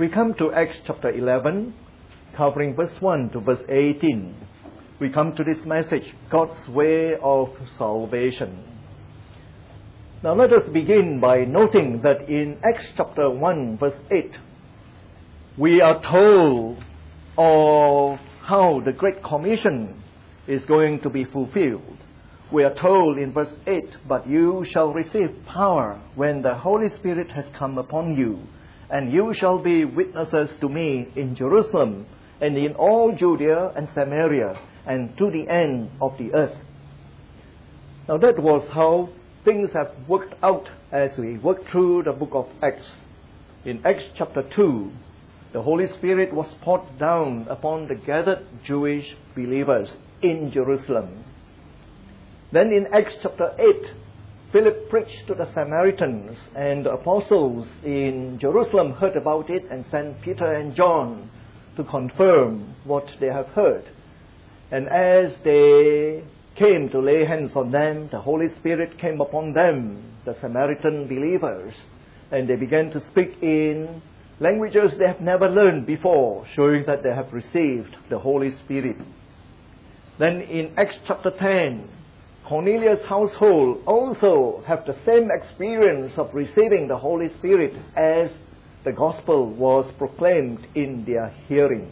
We come to Acts chapter 11, covering verse 1 to verse 18. We come to this message, God's way of salvation. Now let us begin by noting that in Acts chapter 1, verse 8, we are told of how the Great Commission is going to be fulfilled. We are told in verse 8, "But you shall receive power when the Holy Spirit has come upon you, and you shall be witnesses to me in Jerusalem and in all Judea and Samaria and to the end of the earth." Now that was how things have worked out as we work through the book of Acts. In Acts chapter 2, the Holy Spirit was poured down upon the gathered Jewish believers in Jerusalem. Then in Acts chapter 8, Philip preached to the Samaritans, and the apostles in Jerusalem heard about it and sent Peter and John to confirm what they have heard. And as they came to lay hands on them, the Holy Spirit came upon them, the Samaritan believers, and they began to speak in languages they have never learned before, showing that they have received the Holy Spirit. Then in Acts chapter 10, Cornelius' household also have the same experience of receiving the Holy Spirit as the gospel was proclaimed in their hearing.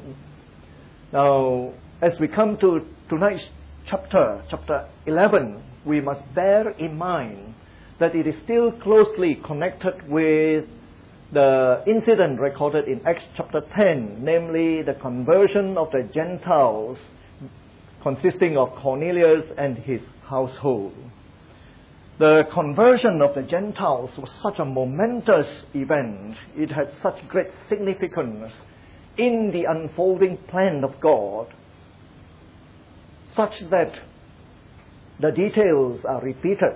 Now, as we come to tonight's chapter 11, we must bear in mind that it is still closely connected with the incident recorded in Acts chapter 10, namely the conversion of the Gentiles, consisting of Cornelius and his household. The conversion of the Gentiles was such a momentous event. It had such great significance in the unfolding plan of God, such that the details are repeated.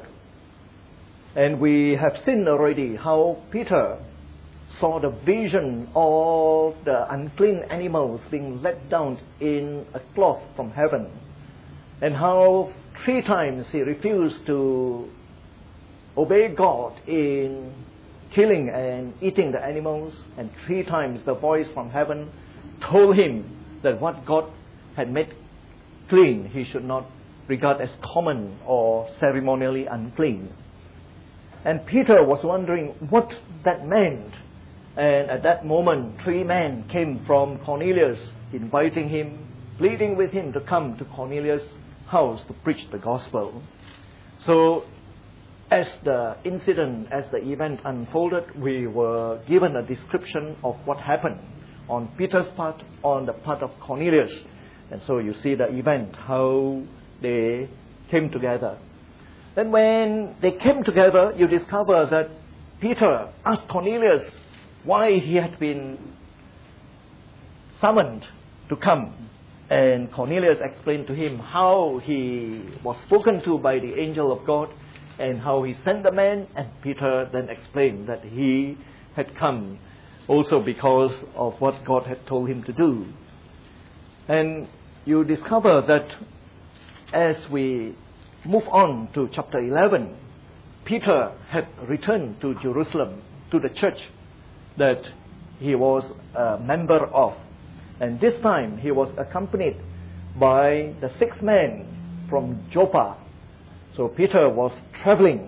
And we have seen already how Peter saw the vision of the unclean animals being let down in a cloth from heaven, and how 3 times he refused to obey God in killing and eating the animals, and 3 times the voice from heaven told him that what God had made clean he should not regard as common or ceremonially unclean. And Peter was wondering what that meant. And at that moment, 3 men came from Cornelius, inviting him, pleading with him to come to Cornelius' house to preach the gospel. So, as the event unfolded, we were given a description of what happened on Peter's part, on the part of Cornelius. And so you see the event, how they came together. Then when they came together, you discover that Peter asked Cornelius why he had been summoned to come. And Cornelius explained to him how he was spoken to by the angel of God and how he sent the man. And Peter then explained that he had come also because of what God had told him to do. And you discover that as we move on to chapter 11, Peter had returned to Jerusalem, to the church that he was a member of. And this time he was accompanied by the 6 men from Joppa. So Peter was traveling,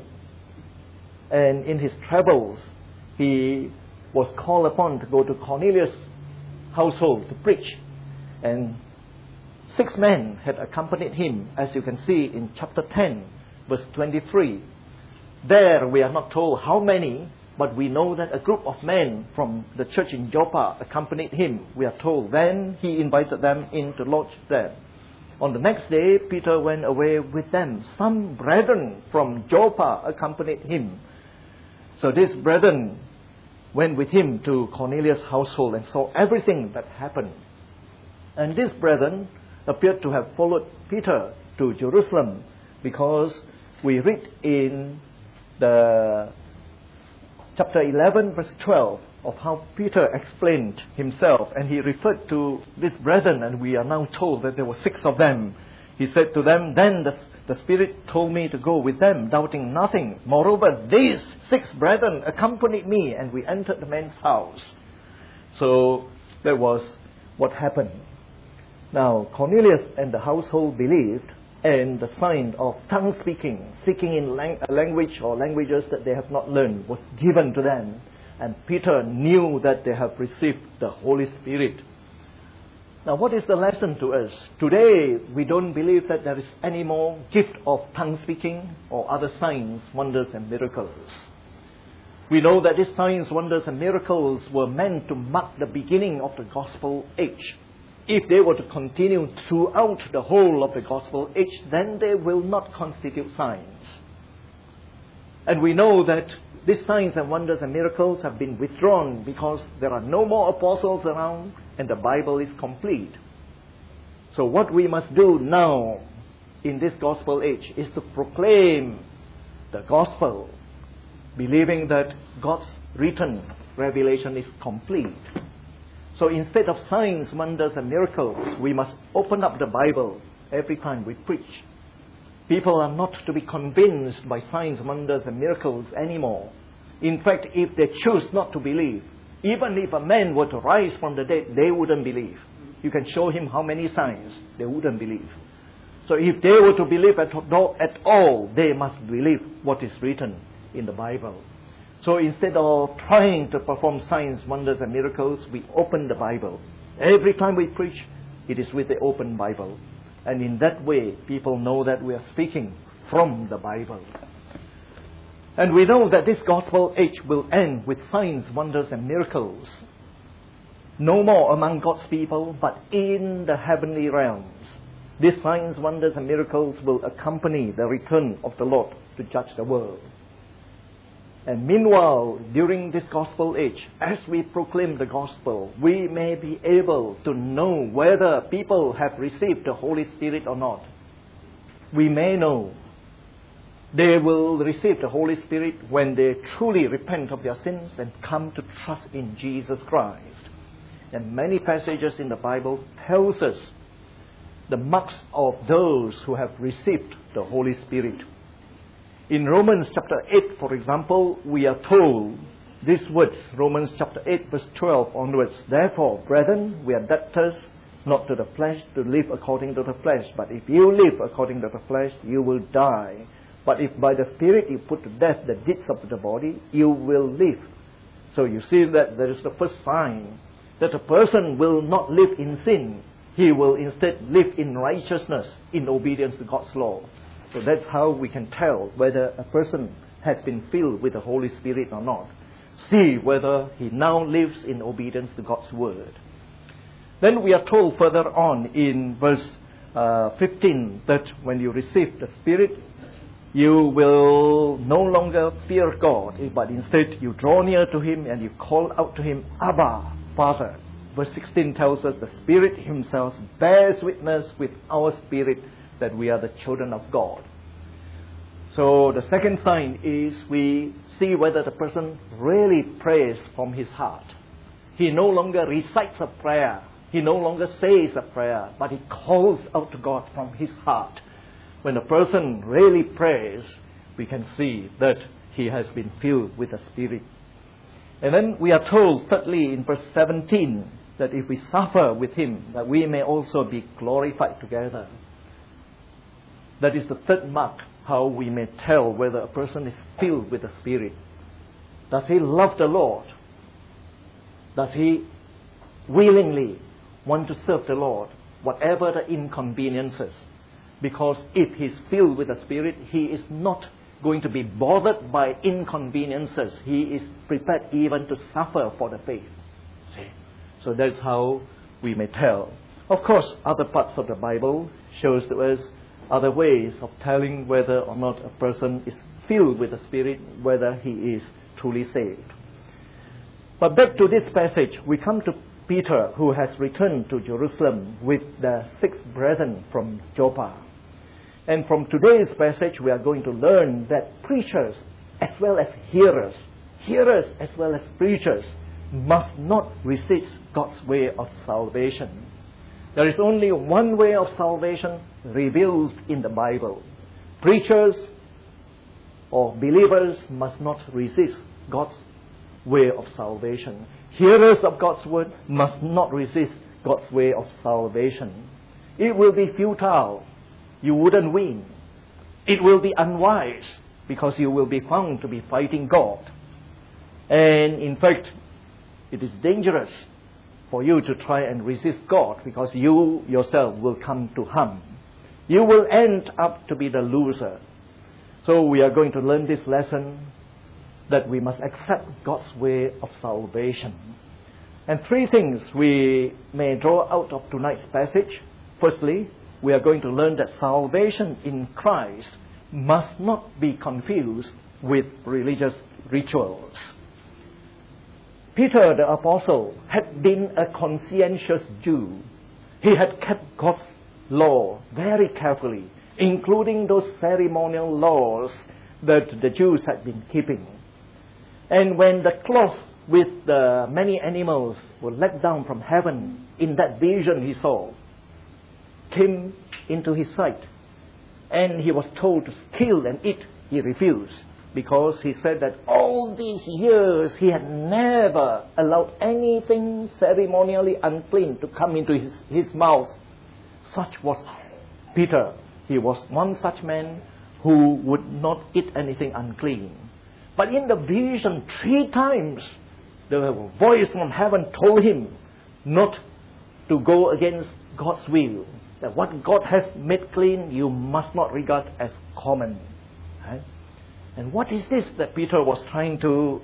and in his travels he was called upon to go to Cornelius' household to preach. And 6 men had accompanied him, as you can see in chapter 10, verse 23. There we are not told how many, but we know that a group of men from the church in Joppa accompanied him. We are told then he invited them in to lodge there. On the next day, Peter went away with them. Some brethren from Joppa accompanied him. So these brethren went with him to Cornelius' household and saw everything that happened. And these brethren appeared to have followed Peter to Jerusalem, because we read in the chapter 11, verse 12, of how Peter explained himself, and he referred to these brethren, and we are now told that there were 6 of them. He said to them, "Then the Spirit told me to go with them, doubting nothing. Moreover, these 6 brethren accompanied me, and we entered the man's house." So that was what happened. Now, Cornelius and the household believed, and the sign of tongue speaking, speaking in a language or languages that they have not learned, was given to them. And Peter knew that they have received the Holy Spirit. Now, what is the lesson to us? Today, we don't believe that there is any more gift of tongue speaking or other signs, wonders, and miracles. We know that these signs, wonders, and miracles were meant to mark the beginning of the gospel age. If they were to continue throughout the whole of the gospel age, then they will not constitute signs. And we know that these signs and wonders and miracles have been withdrawn because there are no more apostles around and the Bible is complete. So what we must do now in this gospel age is to proclaim the gospel, believing that God's written revelation is complete. So instead of signs, wonders, and miracles, we must open up the Bible every time we preach. People are not to be convinced by signs, wonders, and miracles anymore. In fact, if they choose not to believe, even if a man were to rise from the dead, they wouldn't believe. You can show him how many signs, they wouldn't believe. So if they were to believe at all, they must believe what is written in the Bible. So instead of trying to perform signs, wonders, and miracles, we open the Bible. Every time we preach, it is with the open Bible. And in that way, people know that we are speaking from the Bible. And we know that this gospel age will end with signs, wonders, and miracles. No more among God's people, but in the heavenly realms. These signs, wonders, and miracles will accompany the return of the Lord to judge the world. And meanwhile, during this gospel age, as we proclaim the gospel, we may be able to know whether people have received the Holy Spirit or not. We may know they will receive the Holy Spirit when they truly repent of their sins and come to trust in Jesus Christ. And many passages in the Bible tells us the marks of those who have received the Holy Spirit. In Romans chapter 8, for example, we are told these words, Romans chapter 8, verse 12 onwards. Therefore, brethren, we are debtors not to the flesh to live according to the flesh. But if you live according to the flesh, you will die. But if by the Spirit you put to death the deeds of the body, you will live. So you see that there is the first sign that a person will not live in sin. He will instead live in righteousness, in obedience to God's law. So that's how we can tell whether a person has been filled with the Holy Spirit or not. See whether he now lives in obedience to God's word. Then we are told further on in verse 15 that when you receive the Spirit, you will no longer fear God, but instead you draw near to Him and you call out to Him, Abba, Father. Verse 16 tells us the Spirit Himself bears witness with our spirit that we are the children of God. So the second sign is we see whether the person really prays from his heart. He no longer recites a prayer. He no longer says a prayer, but he calls out to God from his heart. When a person really prays, we can see that he has been filled with the Spirit. And then we are told, thirdly, in verse 17, that if we suffer with Him, that we may also be glorified together. That is the third mark, how we may tell whether a person is filled with the Spirit. Does he love the Lord? Does he willingly want to serve the Lord, whatever the inconveniences? Because if he's filled with the Spirit, he is not going to be bothered by inconveniences. He is prepared even to suffer for the faith. See? So that's how we may tell. Of course, other parts of the Bible shows to us other ways of telling whether or not a person is filled with the Spirit, whether he is truly saved. But back to this passage, we come to Peter, who has returned to Jerusalem with the 6 brethren from Joppa. And from today's passage, we are going to learn that preachers as well as hearers as well as preachers, must not resist God's way of salvation. There is only one way of salvation revealed in the Bible. Preachers or believers must not resist God's way of salvation. Hearers of God's word must not resist God's way of salvation. It will be futile. You wouldn't win. It will be unwise because you will be found to be fighting God. And in fact, it is dangerous for you to try and resist God because you yourself will come to harm. You will end up to be the loser. So we are going to learn this lesson that we must accept God's way of salvation. And three things we may draw out of tonight's passage. Firstly, we are going to learn that salvation in Christ must not be confused with religious rituals. Peter the apostle had been a conscientious Jew. He had kept God's law very carefully, including those ceremonial laws that the Jews had been keeping. And when the cloth with the many animals were let down from heaven in that vision he saw, came into his sight, and he was told to kill and eat, he refused, because he said that all these years he had never allowed anything ceremonially unclean to come into his mouth. Such was Peter. He was one such man who would not eat anything unclean. But in the vision, 3 times, the voice from heaven told him not to go against God's will. That what God has made clean, you must not regard as common. Right? And what is this that Peter was trying to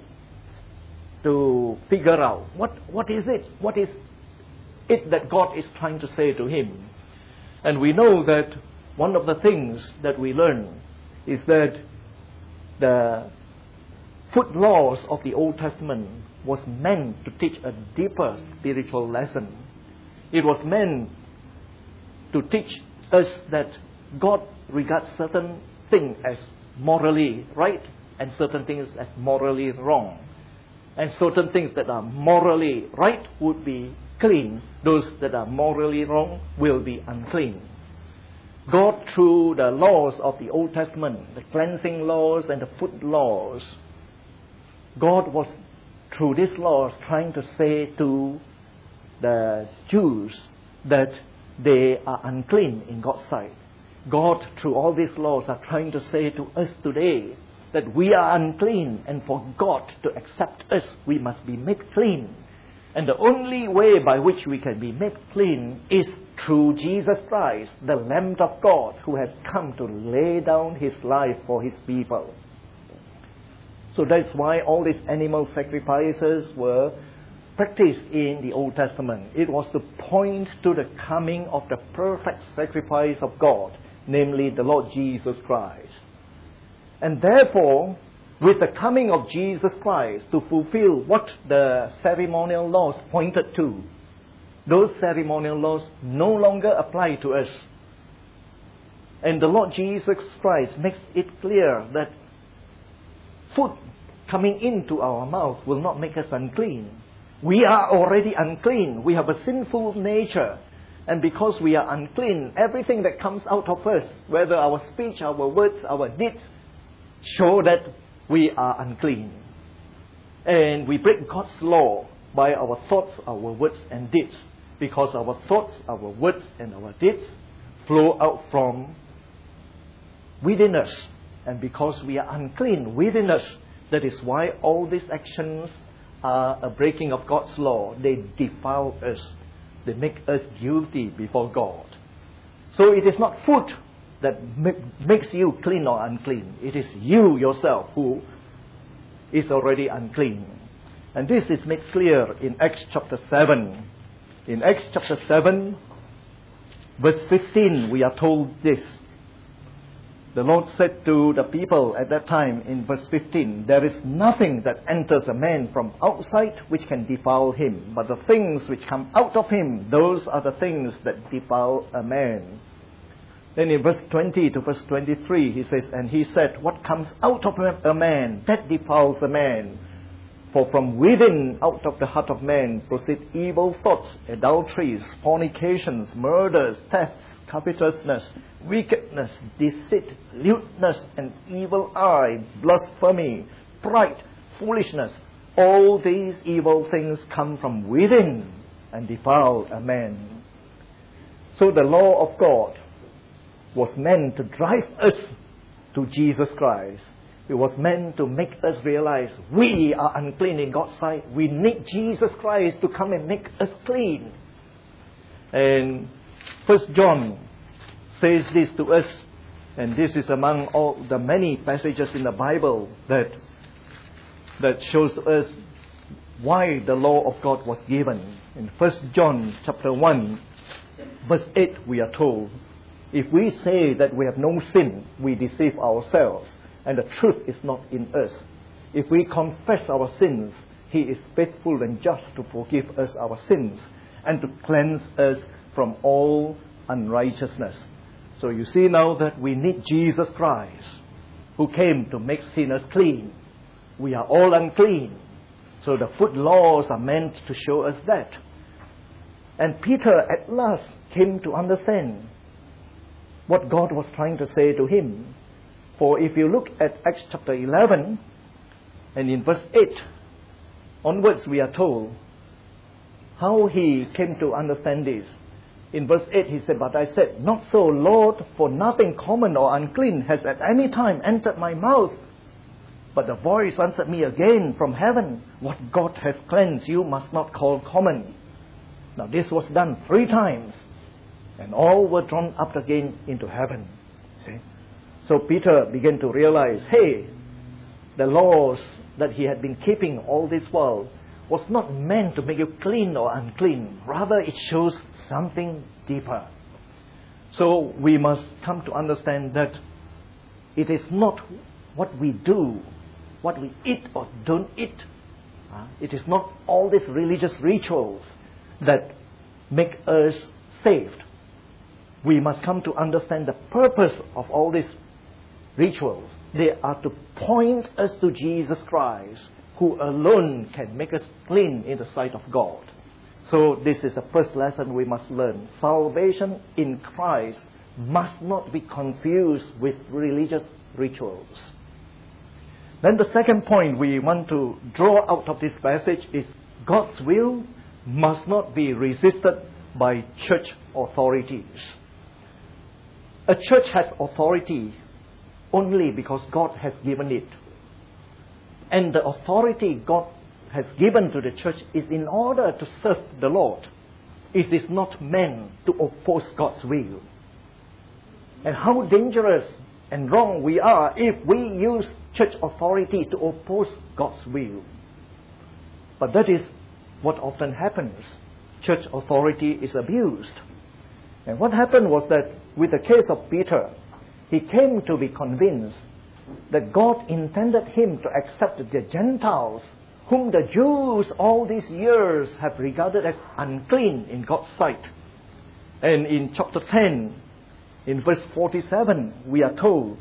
figure out? What is it? What is it that God is trying to say to him? And we know that one of the things that we learn is that the food laws of the Old Testament was meant to teach a deeper spiritual lesson. It was meant to teach us that God regards certain things as morally right and certain things as morally wrong. And certain things that are morally right would be clean. Those that are morally wrong will be unclean. God, through the laws of the Old Testament, the cleansing laws and the food laws, God was, through these laws, trying to say to the Jews that they are unclean in God's sight. God, through all these laws, are trying to say to us today that we are unclean, and for God to accept us, we must be made clean. And the only way by which we can be made clean is through Jesus Christ, the Lamb of God, who has come to lay down his life for his people. So that's why all these animal sacrifices were practiced in the Old Testament. It was to point to the coming of the perfect sacrifice of God, namely the Lord Jesus Christ. And therefore, with the coming of Jesus Christ to fulfill what the ceremonial laws pointed to, those ceremonial laws no longer apply to us. And the Lord Jesus Christ makes it clear that food coming into our mouth will not make us unclean. We are already unclean. We have a sinful nature. And because we are unclean, everything that comes out of us, whether our speech, our words, our deeds, show that we are unclean. And we break God's law by our thoughts, our words, and deeds. Because our thoughts, our words, and our deeds flow out from within us. And because we are unclean within us, that is why all these actions are a breaking of God's law. They defile us. They make us guilty before God. So it is not food that makes you clean or unclean. It is you yourself who is already unclean. And this is made clear in Acts chapter 7. In Acts chapter 7, verse 15, we are told this. The Lord said to the people at that time in verse 15, "There is nothing that enters a man from outside which can defile him, but the things which come out of him, those are the things that defile a man." Then in verse 20 to verse 23, he says, "And he said, what comes out of a man, that defiles a man. For from within, out of the heart of man, proceed evil thoughts, adulteries, fornications, murders, thefts, covetousness, wickedness, deceit, lewdness, and evil eye, blasphemy, pride, foolishness. all these evil things come from within and defile a man. So the law of God was meant to drive us to Jesus Christ. It was meant to make us realize we are unclean in God's sight. We need Jesus Christ to come and make us clean. And 1 John says this to us, and this is among all the many passages in the Bible that shows us why the law of God was given. In 1 John chapter 1, verse 8, we are told, if we say that we have no sin, we deceive ourselves, and the truth is not in us. If we confess our sins, He is faithful and just to forgive us our sins and to cleanse us from all unrighteousness. So you see now that we need Jesus Christ, who came to make sinners clean. We are all unclean. So the food laws are meant to show us that. And Peter at last came to understand what God was trying to say to him. For if you look at Acts chapter 11, and in verse 8 onwards, we are told how he came to understand this. In verse 8 he said, but I said, not so, Lord, for nothing common or unclean has at any time entered my mouth. But the voice answered me again from heaven, what God has cleansed you must not call common. Now this was done 3 times, and all were drawn up again into heaven. See? So Peter began to realize, hey, the laws that he had been keeping all this while was not meant to make you clean or unclean. Rather, it shows something deeper. So we must come to understand that it is not what we do, what we eat or don't eat. It is not all these religious rituals that make us saved. We must come to understand the purpose of all these rituals. They are to point us to Jesus Christ, who alone can make us clean in the sight of God. So this is the first lesson we must learn. Salvation in Christ must not be confused with religious rituals. Then the second point we want to draw out of this passage is God's will must not be resisted by church authorities. A church has authority only because God has given it. And the authority God has given to the church is in order to serve the Lord. It is not meant to oppose God's will. And how dangerous and wrong we are if we use church authority to oppose God's will. But that is what often happens. Church authority is abused. And what happened was that with the case of Peter, he came to be convinced that God intended him to accept the Gentiles, whom the Jews all these years have regarded as unclean in God's sight. And in chapter 10, in verse 47, we are told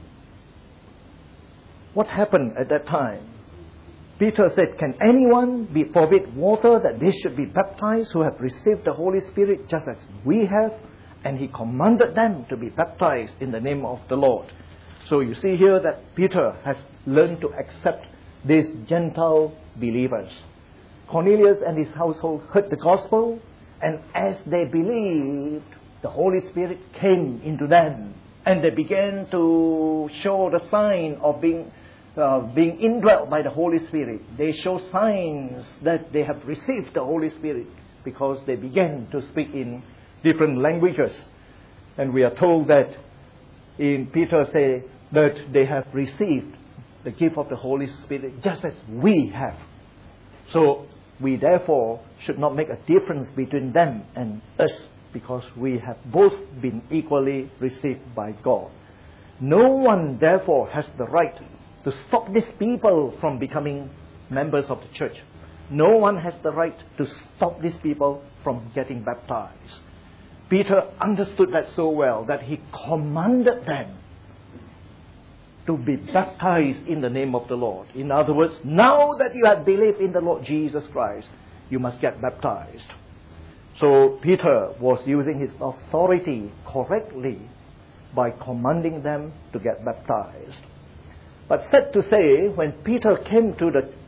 what happened at that time. Peter said, can anyone be forbid water that they should be baptized who have received the Holy Spirit just as we have? And he commanded them to be baptized in the name of the Lord. So you see here that Peter has learned to accept these Gentile believers. Cornelius and his household heard the gospel, and as they believed, the Holy Spirit came into them, and they began to show the sign of being indwelt by the Holy Spirit. They show signs that they have received the Holy Spirit because they began to speak in different languages. And we are told that in Peter say that they have received the gift of the Holy Spirit just as we have. So we therefore should not make a difference between them and us, because we have both been equally received by God. No one therefore has the right to stop these people from becoming members of the church. No one has the right to stop these people from getting baptized. Peter understood that so well that he commanded them to be baptized in the name of the Lord. In other words, now that you have believed in the Lord Jesus Christ, you must get baptized. So Peter was using his authority correctly by commanding them to get baptized. But sad to say, when Peter came to the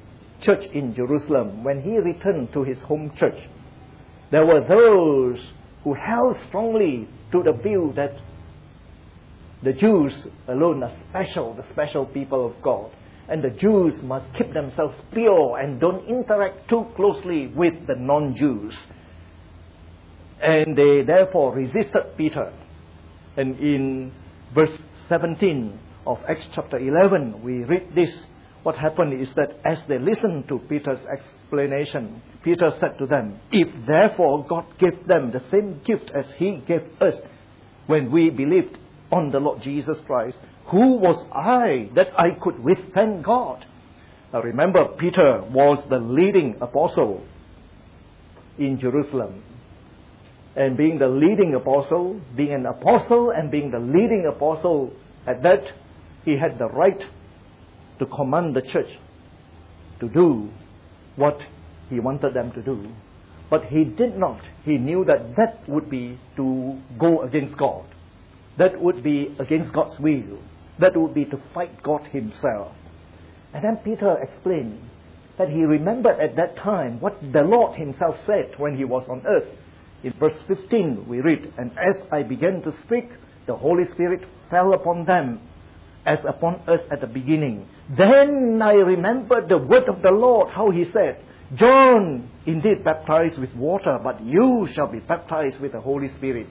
church in Jerusalem, when he returned to his home church, there were those who held strongly to the view that the Jews alone are special, the special people of God. And the Jews must keep themselves pure and don't interact too closely with the non-Jews. And they therefore resisted Peter. And in verse 17 of Acts chapter 11, we read this. What happened is that as they listened to Peter's explanation, Peter said to them, "If therefore God gave them the same gift as He gave us when we believed on the Lord Jesus Christ, who was I that I could withstand God?" Now remember, Peter was the leading apostle in Jerusalem. And being the leading apostle, being an apostle and being the leading apostle, at that he had the right to command the church to do what he wanted them to do. But he did not. He knew that that would be to go against God. That would be against God's will. That would be to fight God himself. And then Peter explained that he remembered at that time what the Lord himself said when he was on earth. In verse 15 we read, "And as I began to speak, the Holy Spirit fell upon them as upon us at the beginning. Then I remembered the word of the Lord, how he said, 'John indeed baptized with water, but you shall be baptized with the Holy Spirit.'"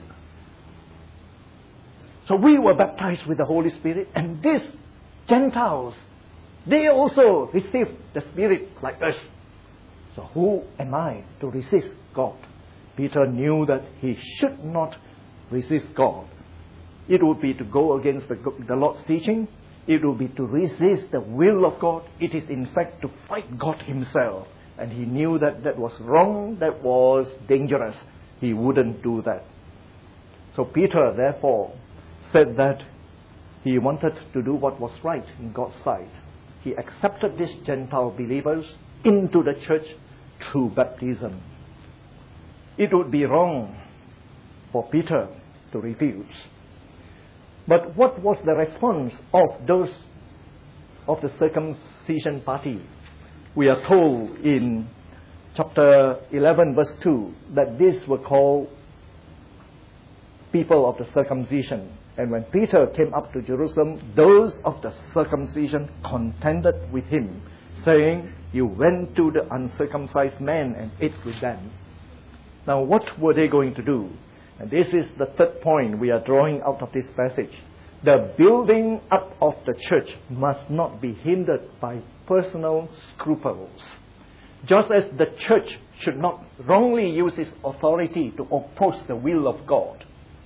So we were baptized with the Holy Spirit, and these Gentiles, they also received the Spirit like us. So who am I to resist God? Peter knew that he should not resist God. It would be to go against the Lord's teaching. It would be to resist the will of God. It is in fact to fight God himself. And he knew that that was wrong, that was dangerous. He wouldn't do that. So Peter therefore said that he wanted to do what was right in God's sight. He accepted these Gentile believers into the church through baptism. It would be wrong for Peter to refuse. But what was the response of those of the circumcision party? We are told in chapter 11 verse 2 that these were called people of the circumcision. And when Peter came up to Jerusalem, those of the circumcision contended with him, saying, "You went to the uncircumcised men and ate with them." Now what were they going to do? And this is the third point we are drawing out of this passage. The building up of the church must not be hindered by personal scruples. Just as the church should not wrongly use its authority to oppose the will of God,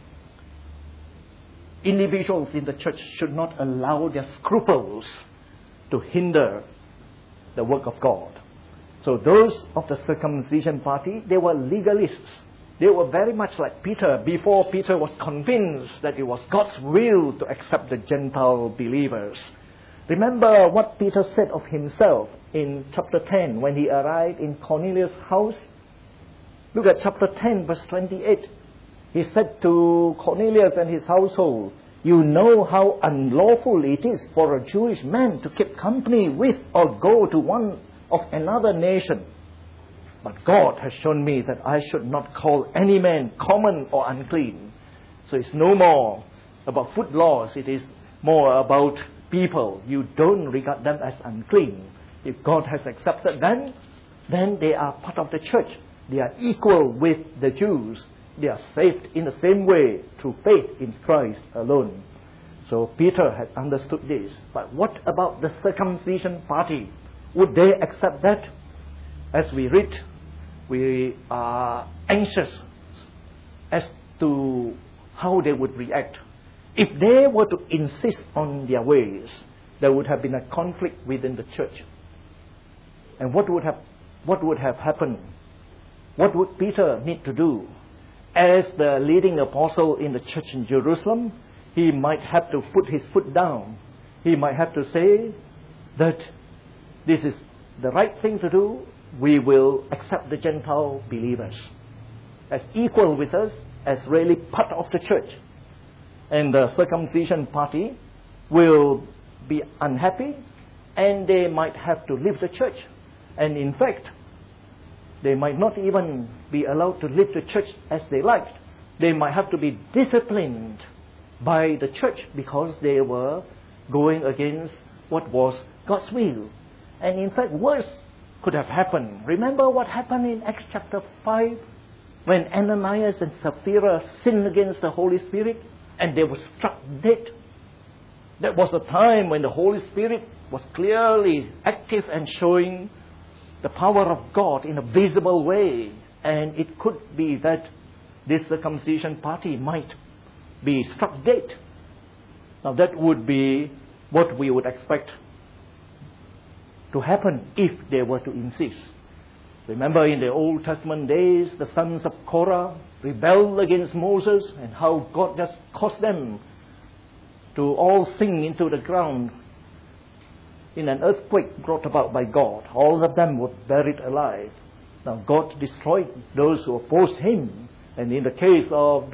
individuals in the church should not allow their scruples to hinder the work of God. So those of the circumcision party, they were legalists. They were very much like Peter before Peter was convinced that it was God's will to accept the Gentile believers. Remember what Peter said of himself in chapter 10 when he arrived in Cornelius' house? Look at chapter 10 verse 28. He said to Cornelius and his household, "You know how unlawful it is for a Jewish man to keep company with or go to one of another nation. But God has shown me that I should not call any man common or unclean." So it's no more about food laws. It is more about people. You don't regard them as unclean. If God has accepted them, then they are part of the church. They are equal with the Jews. They are saved in the same way through faith in Christ alone. So Peter had understood this. But what about the circumcision party? Would they accept that? As we read, we are anxious as to how they would react. If they were to insist on their ways, there would have been a conflict within the church. And what would have happened? What would Peter need to do? As the leading apostle in the church in Jerusalem, he might have to put his foot down. He might have to say that this is the right thing to do. We will accept the Gentile believers as equal with us, as really part of the church. And the circumcision party will be unhappy and they might have to leave the church. And in fact, they might not even be allowed to live the church as they liked. They might have to be disciplined by the church because they were going against what was God's will. And in fact, worse could have happened. Remember what happened in Acts chapter 5 when Ananias and Sapphira sinned against the Holy Spirit and they were struck dead? That was the time when the Holy Spirit was clearly active and showing the power of God in a visible way. And it could be that this circumcision party might be struck dead. Now that would be what we would expect to happen if they were to insist. Remember in the Old Testament days, the sons of Korah rebelled against Moses and how God just caused them to all sink into the ground in an earthquake brought about by God. All of them were buried alive. Now God destroyed those who opposed Him. And in the case of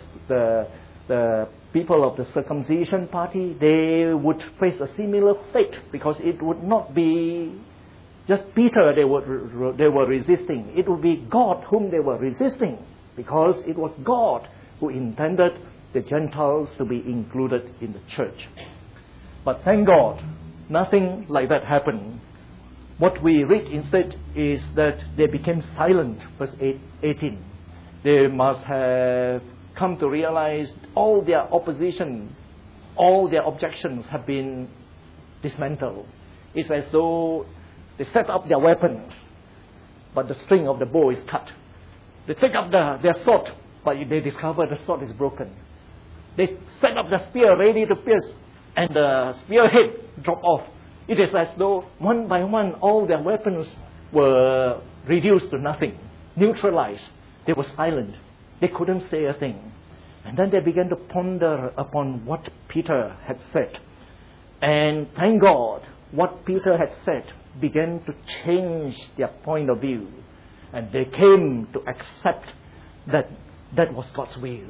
the people of the circumcision party, they would face a similar fate because it would not be just Peter they were resisting. It would be God whom they were resisting because it was God who intended the Gentiles to be included in the church. But thank God, nothing like that happened. What we read instead is that they became silent, verse 18. They must have come to realize all their opposition, all their objections have been dismantled. It's as though they set up their weapons, but the string of the bow is cut. They take up their sword, but they discover the sword is broken. They set up the spear ready to pierce, and the spearhead dropped off. It is as though one by one all their weapons were reduced to nothing, neutralized. They were silent. They couldn't say a thing. And then they began to ponder upon what Peter had said. And thank God, what Peter had said began to change their point of view. And they came to accept that that was God's will.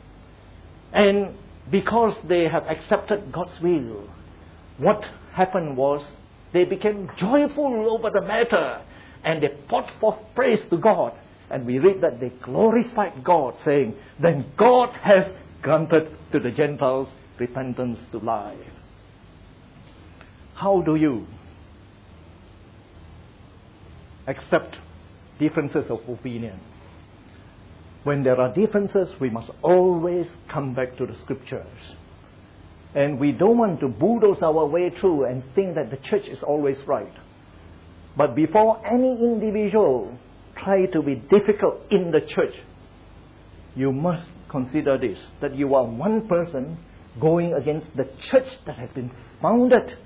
And because they have accepted God's will, what happened was they became joyful over the matter. And they poured forth praise to God. And we read that they glorified God, saying, then God has granted to the Gentiles repentance to life. How do you accept differences of opinion? When there are differences, we must always come back to the Scriptures. And we don't want to bulldoze our way through and think that the church is always right. But before any individual try to be difficult in the church, you must consider this, that you are one person going against the church that has been founded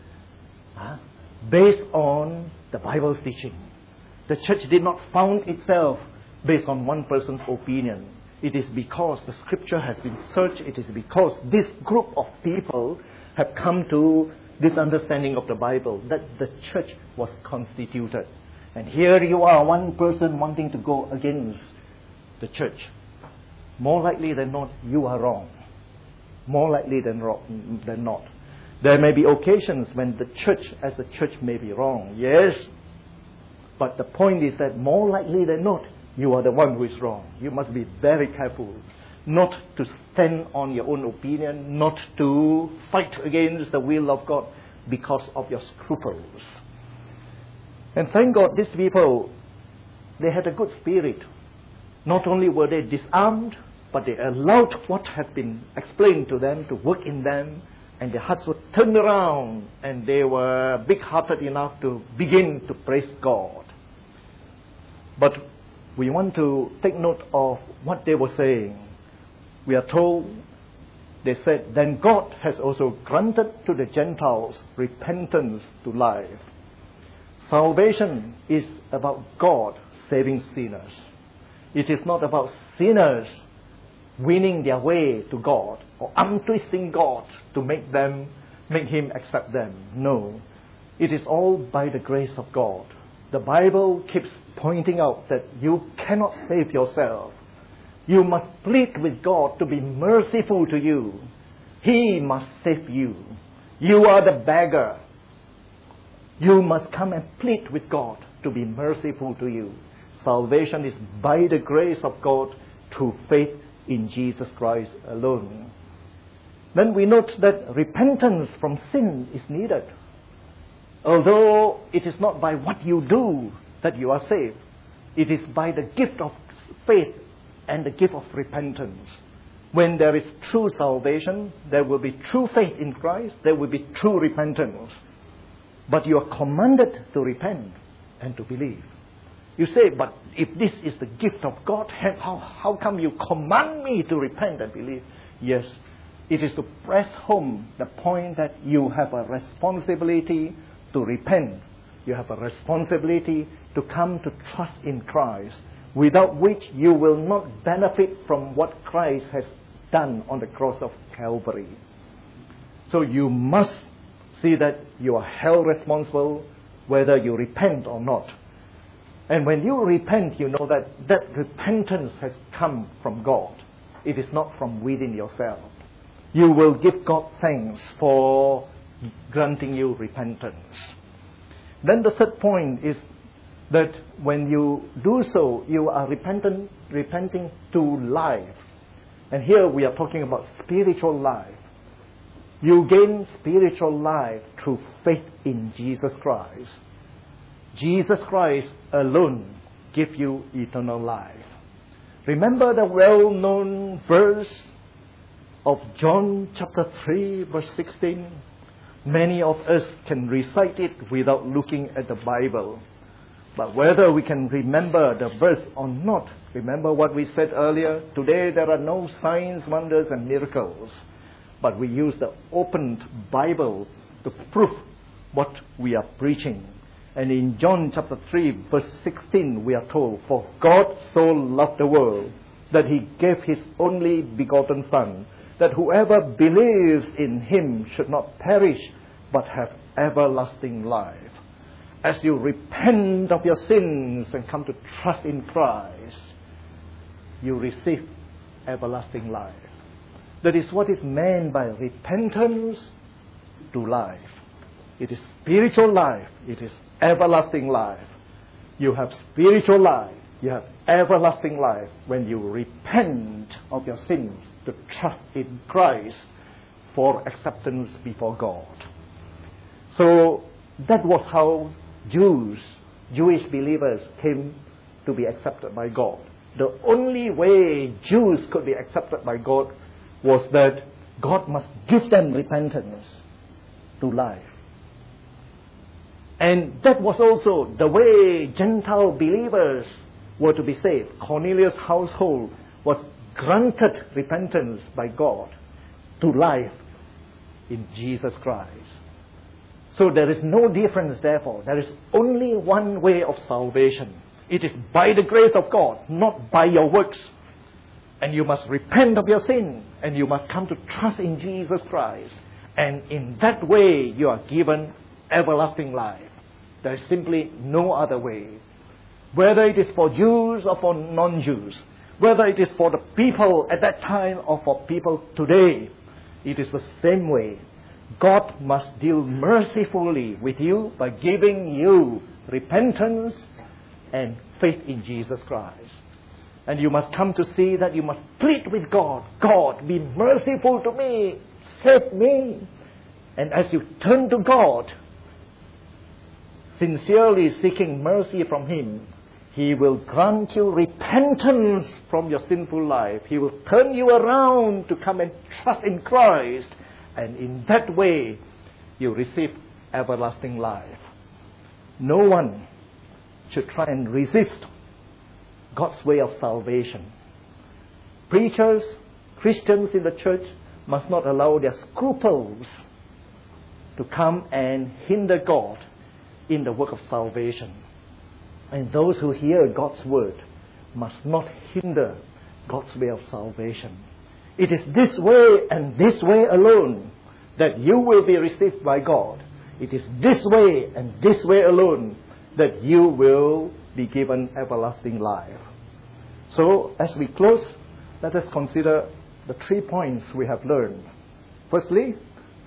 based on the Bible's teaching. The church did not found itself based on one person's opinion. It is because the Scripture has been searched. It is because this group of people have come to this understanding of the Bible that the church was constituted. And here you are, one person wanting to go against the church. More likely than not, you are wrong. More likely than not. There may be occasions when the church as a church may be wrong. Yes. But the point is that more likely than not, you are the one who is wrong. You must be very careful not to stand on your own opinion, not to fight against the will of God because of your scruples. And thank God these people, they had a good spirit. Not only were they disarmed, but they allowed what had been explained to them to work in them, and their hearts were turned around, and they were big-hearted enough to begin to praise God. But we want to take note of what they were saying. We are told, they said, then God has also granted to the Gentiles repentance to life. Salvation is about God saving sinners. It is not about sinners winning their way to God or untwisting God to make Him accept them. No. It is all by the grace of God. The Bible keeps pointing out that you cannot save yourself. You must plead with God to be merciful to you. He must save you. You are the beggar. You must come and plead with God to be merciful to you. Salvation is by the grace of God through faith in Jesus Christ alone. Then we note that repentance from sin is needed. Although it is not by what you do that you are saved, it is by the gift of faith and the gift of repentance. When there is true salvation, there will be true faith in Christ, there will be true repentance. But you are commanded to repent and to believe. You say, but if this is the gift of God, how come you command me to repent and believe? Yes, it is to press home the point that you have a responsibility to repent. You have a responsibility to come to trust in Christ, without which you will not benefit from what Christ has done on the cross of Calvary. So you must see that you are held responsible whether you repent or not. And when you repent, you know that that repentance has come from God. It is not from within yourself. You will give God thanks for granting you repentance. Then the third point is that when you do so, you are repenting to life. And here we are talking about spiritual life. You gain spiritual life through faith in Jesus Christ. Jesus Christ alone gives you eternal life. Remember the well-known verse of John chapter 3 verse 16? Many of us can recite it without looking at the Bible. But whether we can remember the verse or not, remember what we said earlier? Today there are no signs, wonders and miracles. But we use the opened Bible to prove what we are preaching. And in John chapter 3 verse 16 we are told, for God so loved the world that He gave His only begotten Son, that whoever believes in Him should not perish but have everlasting life. As you repent of your sins and come to trust in Christ, you receive everlasting life. That is what is meant by repentance to life. It is spiritual life. It is everlasting life. You have spiritual life. You have everlasting life when you repent of your sins to trust in Christ for acceptance before God. So that was how Jewish believers came to be accepted by God. The only way Jews could be accepted by God was that God must give them repentance to life. And that was also the way Gentile believers were to be saved. Cornelius' household was granted repentance by God to life in Jesus Christ. So there is no difference, therefore. There is only one way of salvation. It is by the grace of God, not by your works. And you must repent of your sin, and you must come to trust in Jesus Christ. And in that way, you are given everlasting life. There is simply no other way. Whether it is for Jews or for non-Jews, whether it is for the people at that time or for people today, it is the same way. God must deal mercifully with you by giving you repentance and faith in Jesus Christ. And you must come to see that you must plead with God. God, be merciful to me. Save me. And as you turn to God, sincerely seeking mercy from Him, He will grant you repentance from your sinful life. He will turn you around to come and trust in Christ. And in that way, you receive everlasting life. No one should try and resist God's way of salvation. Preachers, Christians in the church must not allow their scruples to come and hinder God in the work of salvation. And those who hear God's word must not hinder God's way of salvation. It is this way and this way alone that you will be received by God. It is this way and this way alone that you will be given everlasting life. So, as we close, let us consider the 3 points we have learned. Firstly,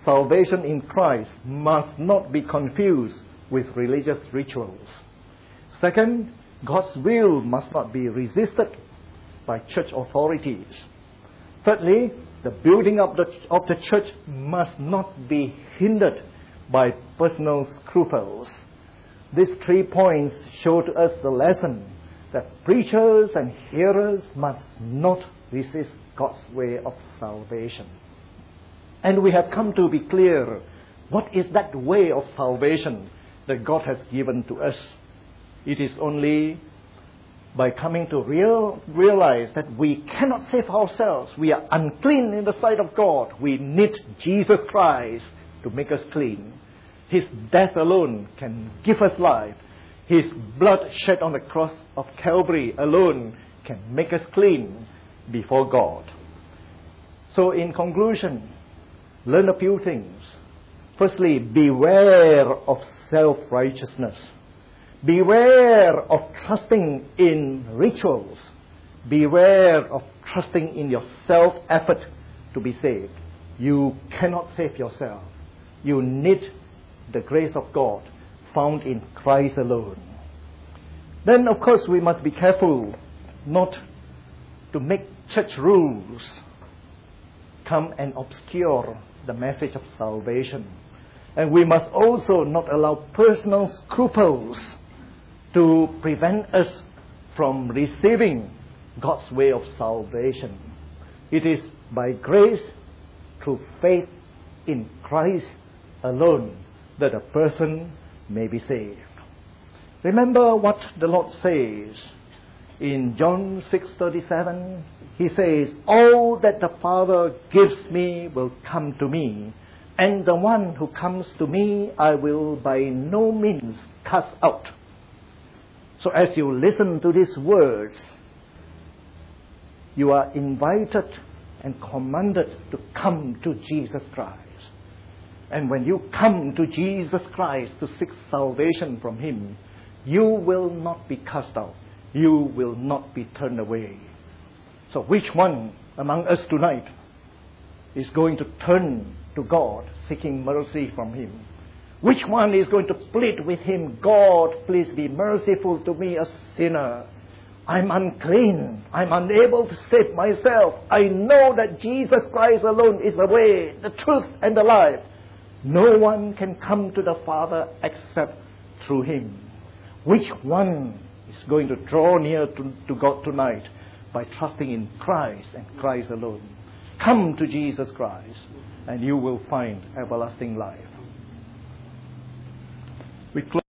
salvation in Christ must not be confused with religious rituals. Second, God's will must not be resisted by church authorities. Thirdly, the building up of the church must not be hindered by personal scruples. These 3 points show to us the lesson that preachers and hearers must not resist God's way of salvation. And we have come to be clear, what is that way of salvation that God has given to us? It is only by coming to realize that we cannot save ourselves. We are unclean in the sight of God. We need Jesus Christ to make us clean. His death alone can give us life. His blood shed on the cross of Calvary alone can make us clean before God. So in conclusion, learn a few things. Firstly, beware of self-righteousness. Beware of trusting in rituals. Beware of trusting in your self-effort to be saved. You cannot save yourself. You need the grace of God found in Christ alone. Then, of course, we must be careful not to make church rules come and obscure the message of salvation. And we must also not allow personal scruples to prevent us from receiving God's way of salvation. It is by grace, through faith in Christ alone, that a person may be saved. Remember what the Lord says in John 6:37. He says, "All that the Father gives me will come to me, and the one who comes to me I will by no means cast out." So as you listen to these words, you are invited and commanded to come to Jesus Christ. And when you come to Jesus Christ to seek salvation from Him, you will not be cast out. You will not be turned away. So which one among us tonight is going to turn to God, seeking mercy from Him? Which one is going to plead with Him, "God, please be merciful to me, a sinner. I'm unclean. I'm unable to save myself. I know that Jesus Christ alone is the way, the truth, and the life. No one can come to the Father except through Him." Which one is going to draw near to God tonight by trusting in Christ and Christ alone? Come to Jesus Christ and you will find everlasting life. We close